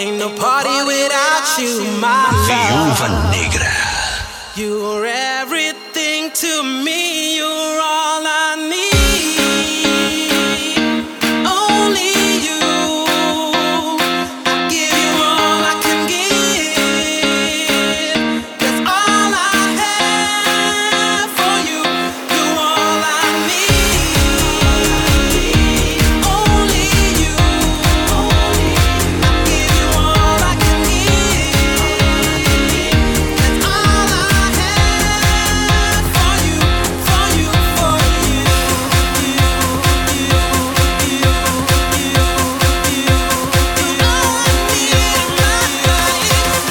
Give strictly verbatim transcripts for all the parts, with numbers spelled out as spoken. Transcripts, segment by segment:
Ain't no party without you, my Viúva Negra. You're everything to me, you're all I need. Only you. I give you all I can give. That's all I have for you. You're all I need. Only you. I give you all I can give. That's all I have for you, for you, for you. You, you, you, you, you. You're all I need in my life.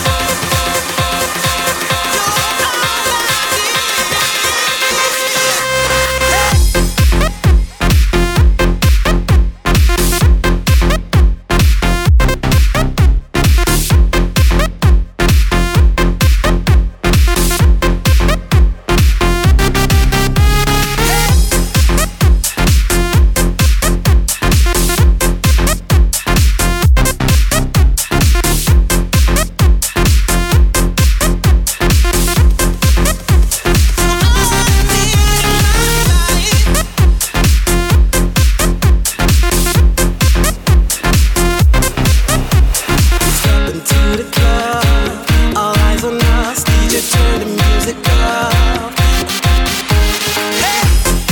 Step into the club, all eyes on us. D J, turn the music up. Hey!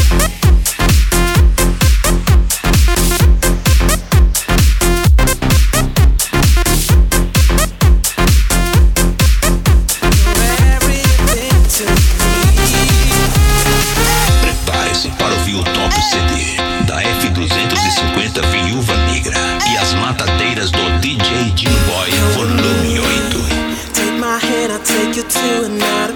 You're everything to me. Prepare-se para ouvir o top C D da F duzentos e cinquenta Viúva Negra e as matadeiras do D J Dino Boy Volume oito. Take my hand, I'll take you to another